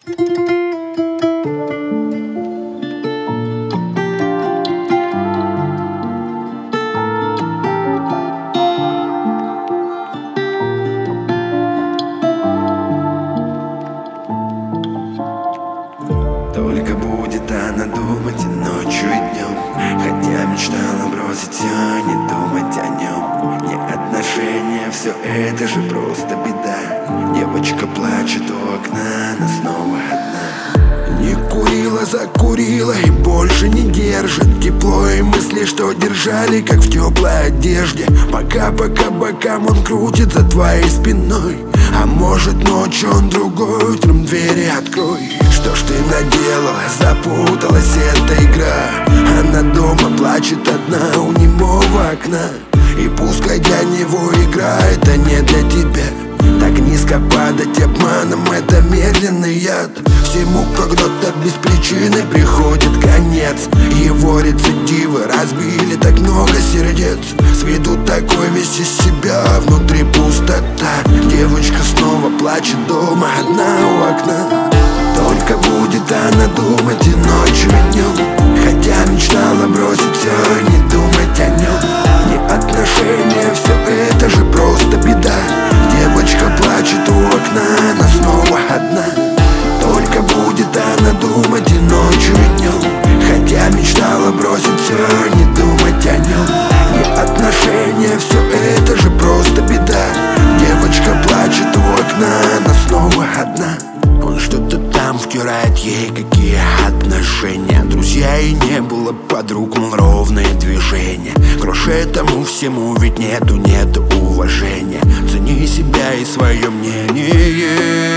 Только будет она думать и ночью, и днем, хотя мечтала бросить все, не думать о нем. Не отношения, все это же просто беда. Девочка плачет у окна, она снова одна. Не курила, закурила и больше не держит тепло и мысли, что держали, как в теплой одежде. Пока бокам он крутит за твоей спиной. А может ночью он другой, утром двери открой. Что ж ты наделала, запуталась эта игра. Она дома плачет одна у немого окна. И пускай для него игра это не для тебя. Так низко падать обманом — это медленный яд. Всему когда-то без причины приходит конец. Его рецидивы разбили так много сердец. С виду такой весь из себя, внутри пустота. Девочка снова плачет дома одна у окна. Только будет она думать и ночью, и днем, хотя мечтала бросить все и не думать о нем. Не отношения, все это же просто беда. Девочка плачет у окна, она снова одна. Только будет она думать и ночью, и днем, хотя мечтала бросить все и не думать о нем. Не отношения, все это же просто беда. Девочка плачет у окна, она снова одна. Он что-то там втирает ей, какие отношения. Друзья и не было подруг, мол, ровное движение. Крош этому всему, ведь нету уважения. Цени себя и свое мнение.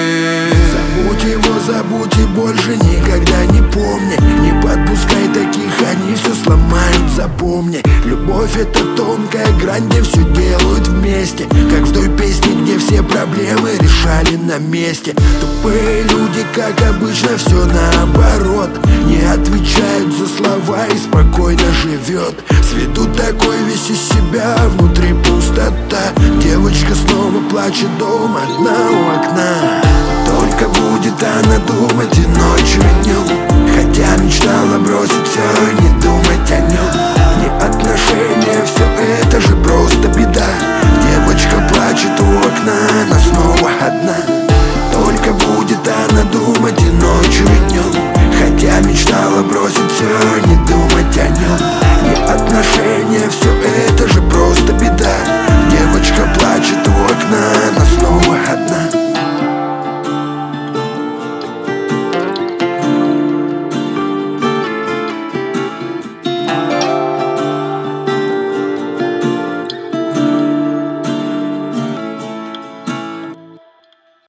Забудь его, забудь и больше никогда не помни. Не подпускай таких, они все сломают, запомни. Любовь — это тонкая грань, где все делают вместе. Как в той песне, где все проблемы решали на месте. Тупые люди, как обычно, все наоборот. Не отвечают за слова и спокойно живет. С виду такой весь из себя, внутри пустота. Девочка снова плачет дома одна у окна. Только будет она думать и ночью, и днем, хотя мечтала бросить все и не думать о нем. Не отношения, все это же просто беда. Девочка плачет у окна, она снова одна.